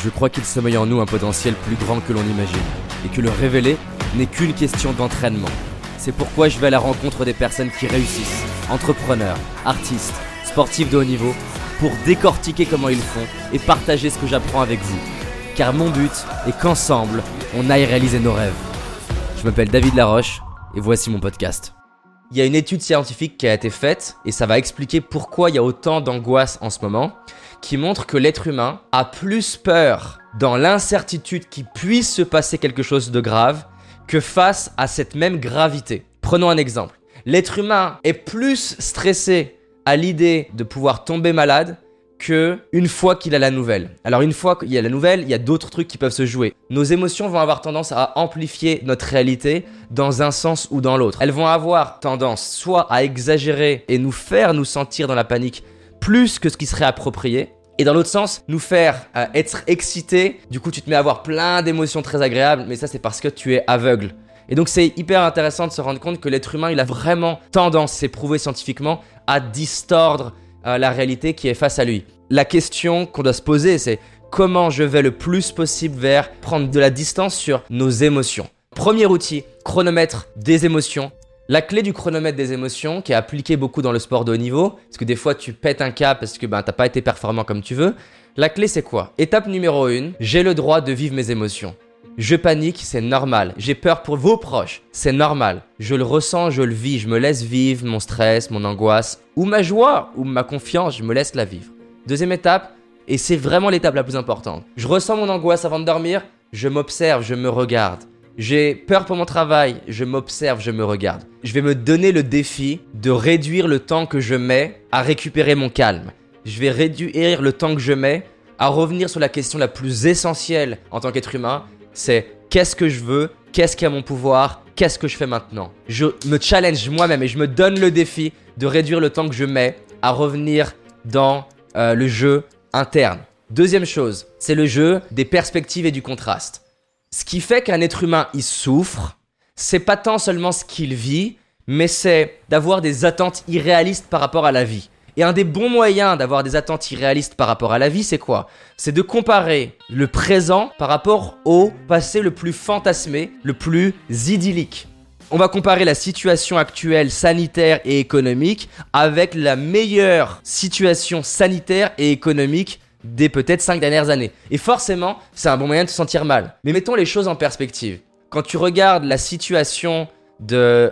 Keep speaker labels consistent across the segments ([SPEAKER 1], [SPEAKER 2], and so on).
[SPEAKER 1] Je crois qu'il sommeille en nous un potentiel plus grand que l'on imagine, et que le révéler n'est qu'une question d'entraînement. C'est pourquoi je vais à la rencontre des personnes qui réussissent, entrepreneurs, artistes, sportifs de haut niveau, pour décortiquer comment ils font et partager ce que j'apprends avec vous. Car mon but est qu'ensemble, on aille réaliser nos rêves. Je m'appelle David Laroche, et voici mon podcast. Il y a une étude scientifique qui a été faite, et ça va expliquer pourquoi il y a autant d'angoisse en ce moment, qui montre que l'être humain a plus peur dans l'incertitude qu'il puisse se passer quelque chose de grave que face à cette même gravité. Prenons un exemple. L'être humain est plus stressé à l'idée de pouvoir tomber malade qu'une fois qu'il a la nouvelle. Alors une fois qu'il y a la nouvelle, il y a d'autres trucs qui peuvent se jouer. Nos émotions vont avoir tendance à amplifier notre réalité dans un sens ou dans l'autre. Elles vont avoir tendance soit à exagérer et nous faire nous sentir dans la panique plus que ce qui serait approprié, et dans l'autre sens, nous faire être excités. Du coup, tu te mets à avoir plein d'émotions très agréables, mais ça, c'est parce que tu es aveugle. Et donc, c'est hyper intéressant de se rendre compte que l'être humain, il a vraiment tendance, c'est prouvé scientifiquement, à distordre la réalité qui est face à lui. La question qu'on doit se poser, c'est comment je vais le plus possible vers prendre de la distance sur nos émotions. Premier outil, chronomètre des émotions. La clé du chronomètre des émotions, qui est appliquée beaucoup dans le sport de haut niveau, parce que des fois tu pètes un câble parce que t'as pas été performant comme tu veux. La clé c'est quoi? Étape numéro 1, j'ai le droit de vivre mes émotions. Je panique, c'est normal. J'ai peur pour vos proches, c'est normal. Je le ressens, je le vis, je me laisse vivre mon stress, mon angoisse, ou ma joie, ou ma confiance, je me laisse la vivre. Deuxième étape, et c'est vraiment l'étape la plus importante. Je ressens mon angoisse avant de dormir, je m'observe, je me regarde. J'ai peur pour mon travail, je m'observe, je me regarde. Je vais me donner le défi de réduire le temps que je mets à récupérer mon calme. Je vais réduire le temps que je mets à revenir sur la question la plus essentielle en tant qu'être humain, c'est qu'est-ce que je veux, qu'est-ce qui a mon pouvoir, qu'est-ce que je fais maintenant. Je me challenge moi-même et je me donne le défi de réduire le temps que je mets à revenir dans le jeu interne. Deuxième chose, c'est le jeu des perspectives et du contraste. Ce qui fait qu'un être humain, il souffre, c'est pas tant seulement ce qu'il vit, mais c'est d'avoir des attentes irréalistes par rapport à la vie. Et un des bons moyens d'avoir des attentes irréalistes par rapport à la vie, c'est quoi? C'est de comparer le présent par rapport au passé le plus fantasmé, le plus idyllique. On va comparer la situation actuelle sanitaire et économique avec la meilleure situation sanitaire et économique des peut-être 5 dernières années. Et forcément, c'est un bon moyen de se sentir mal. Mais mettons les choses en perspective. Quand tu regardes la situation de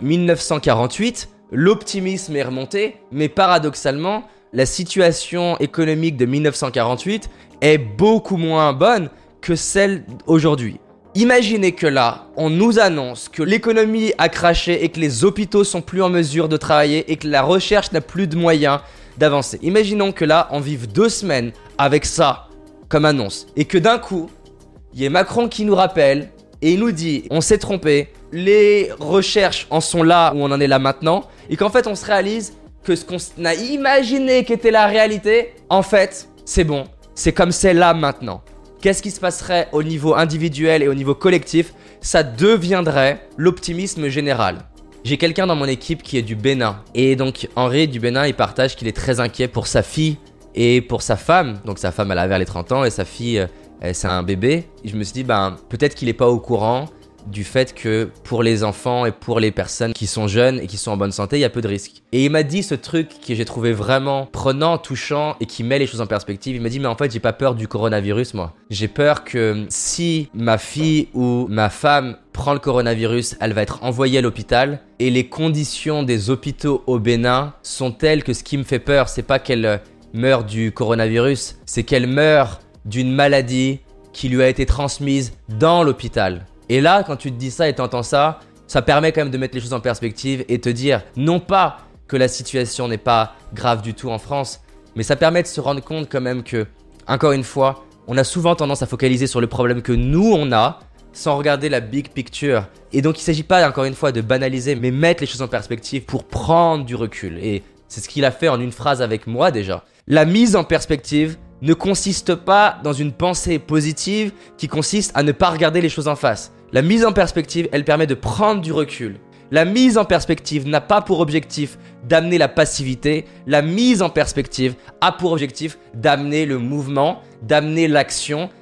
[SPEAKER 1] 1948, l'optimisme est remonté, mais paradoxalement, la situation économique de 1948 est beaucoup moins bonne que celle aujourd'hui. Imaginez que là, on nous annonce que l'économie a craché et que les hôpitaux sont plus en mesure de travailler et que la recherche n'a plus de moyens d'avancer. Imaginons que là, on vive 2 semaines avec ça comme annonce et que d'un coup, il y ait Macron qui nous rappelle et il nous dit on s'est trompé, les recherches en sont là où on en est là maintenant et qu'en fait on se réalise que ce qu'on a imaginé qu'était la réalité, en fait, c'est bon, c'est comme c'est là maintenant. Qu'est-ce qui se passerait au niveau individuel et au niveau collectif? Ça deviendrait l'optimisme général. J'ai quelqu'un dans mon équipe qui est du Bénin. Et donc Henri du Bénin, il partage qu'il est très inquiet pour sa fille et pour sa femme. Donc sa femme, elle a vers les 30 ans et sa fille, c'est un bébé. Et je me suis dit, peut-être qu'il n'est pas au courant du fait que pour les enfants et pour les personnes qui sont jeunes et qui sont en bonne santé, il y a peu de risques. Et il m'a dit ce truc que j'ai trouvé vraiment prenant, touchant et qui met les choses en perspective. Il m'a dit, mais en fait, j'ai pas peur du coronavirus, moi. J'ai peur que si ma fille ou ma femme prend le coronavirus, elle va être envoyée à l'hôpital et les conditions des hôpitaux au Bénin sont telles que ce qui me fait peur, c'est pas qu'elle meurt du coronavirus, c'est qu'elle meurt d'une maladie qui lui a été transmise dans l'hôpital. Et là, quand tu te dis ça et t'entends ça, ça permet quand même de mettre les choses en perspective et te dire non pas que la situation n'est pas grave du tout en France, mais ça permet de se rendre compte quand même que, encore une fois, on a souvent tendance à focaliser sur le problème que nous on a sans regarder la big picture. Et donc il ne s'agit pas encore une fois de banaliser, mais mettre les choses en perspective pour prendre du recul. Et c'est ce qu'il a fait en une phrase avec moi déjà. La mise en perspective ne consiste pas dans une pensée positive qui consiste à ne pas regarder les choses en face. La mise en perspective, elle permet de prendre du recul. La mise en perspective n'a pas pour objectif d'amener la passivité. La mise en perspective a pour objectif d'amener le mouvement, d'amener l'action,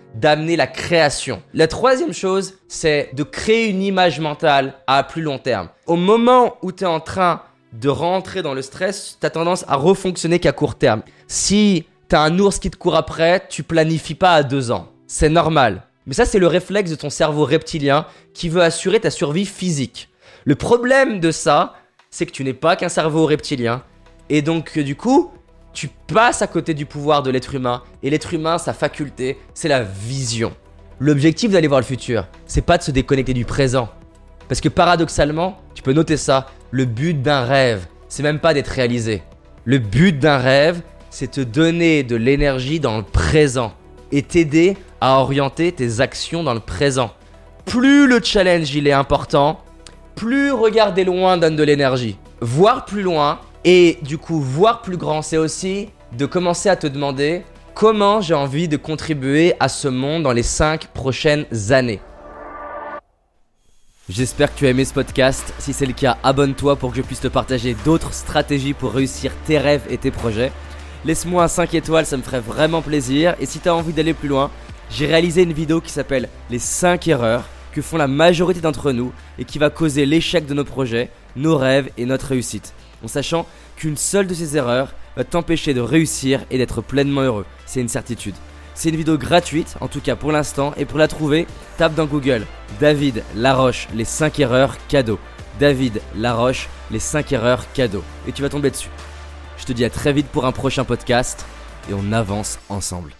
[SPEAKER 1] d'amener la création. La troisième chose, c'est de créer une image mentale à plus long terme. Au moment où tu es en train de rentrer dans le stress, tu as tendance à refonctionner qu'à court terme. Si tu as un ours qui te court après, tu planifies pas à 2 ans. C'est normal. Mais ça, c'est le réflexe de ton cerveau reptilien qui veut assurer ta survie physique. Le problème de ça, c'est que tu n'es pas qu'un cerveau reptilien. Et donc, du coup, tu passes à côté du pouvoir de l'être humain. Et l'être humain, sa faculté, c'est la vision. L'objectif d'aller voir le futur, c'est pas de se déconnecter du présent. Parce que paradoxalement, tu peux noter ça, le but d'un rêve, c'est même pas d'être réalisé. Le but d'un rêve, c'est te donner de l'énergie dans le présent et t'aider à orienter tes actions dans le présent. Plus le challenge il est important, plus regarder loin donne de l'énergie. Voir plus loin et du coup voir plus grand, c'est aussi de commencer à te demander comment j'ai envie de contribuer à ce monde dans les 5 prochaines années. J'espère que tu as aimé ce podcast. Si c'est le cas, abonne-toi pour que je puisse te partager d'autres stratégies pour réussir tes rêves et tes projets. Laisse-moi un 5 étoiles, ça me ferait vraiment plaisir. Et si tu as envie d'aller plus loin, j'ai réalisé une vidéo qui s'appelle « Les 5 erreurs » que font la majorité d'entre nous et qui va causer l'échec de nos projets, nos rêves et notre réussite. En sachant qu'une seule de ces erreurs va t'empêcher de réussir et d'être pleinement heureux. C'est une certitude. C'est une vidéo gratuite, en tout cas pour l'instant, et pour la trouver, tape dans Google David Laroche, les 5 erreurs cadeaux. David Laroche, les 5 erreurs cadeaux. Et tu vas tomber dessus. Je te dis à très vite pour un prochain podcast et on avance ensemble.